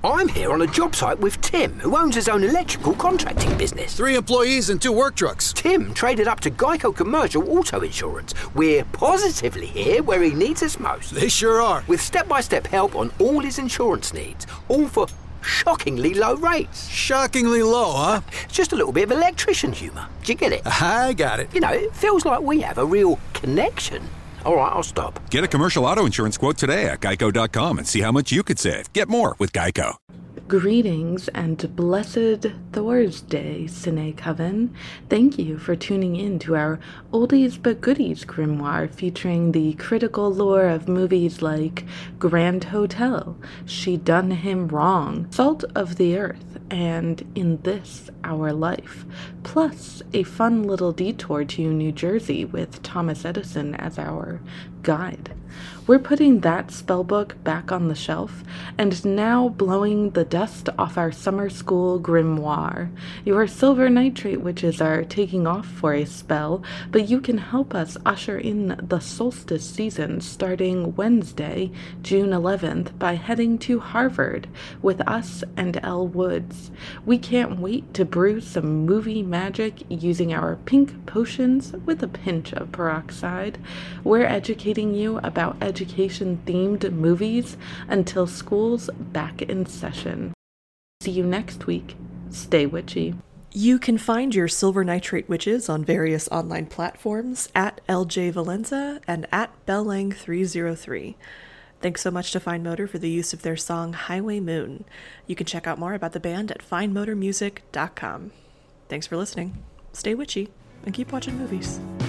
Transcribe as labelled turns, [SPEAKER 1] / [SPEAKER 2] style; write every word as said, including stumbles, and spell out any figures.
[SPEAKER 1] I'm here on a job site with Tim, who owns his own electrical contracting business.
[SPEAKER 2] Three employees and two work trucks.
[SPEAKER 1] Tim traded up to Geico Commercial Auto Insurance. We're positively here where he needs us most.
[SPEAKER 2] They sure are.
[SPEAKER 1] With step-by-step help on all his insurance needs, all for shockingly low rates.
[SPEAKER 2] Shockingly low, huh?
[SPEAKER 1] It's just a little bit of electrician humour. Do you get it?
[SPEAKER 2] I got it.
[SPEAKER 1] You know, it feels like we have a real connection. All right, I'll stop.
[SPEAKER 3] Get a commercial auto insurance quote today at geico dot com and see how much you could save. Get more with Geico.
[SPEAKER 4] Greetings and blessed Thursday, Cine Coven. Thank you for tuning in to our oldies but goodies grimoire featuring the critical lore of movies like Grand Hotel, She Done Him Wrong, Salt of the Earth, and In This Our Life, plus a fun little detour to New Jersey with Thomas Edison as our guide. We're putting that spellbook back on the shelf and now blowing the dust off our summer school grimoire. Your silver nitrate witches are taking off for a spell, but you can help us usher in the solstice season starting Wednesday, June eleventh, by heading to Harvard with us and Elle Woods. We can't wait to brew some movie magic using our pink potions with a pinch of peroxide. We're educating you about education-themed movies until school's back in session. See you next week. Stay witchy.
[SPEAKER 5] You can find your Silver Nitrate Witches on various online platforms at L J Valenza and at Bellang three oh three. Thanks so much to Fine Motor for the use of their song Highway Moon. You can check out more about the band at fine motor music dot com. Thanks for listening. Stay witchy and keep watching movies.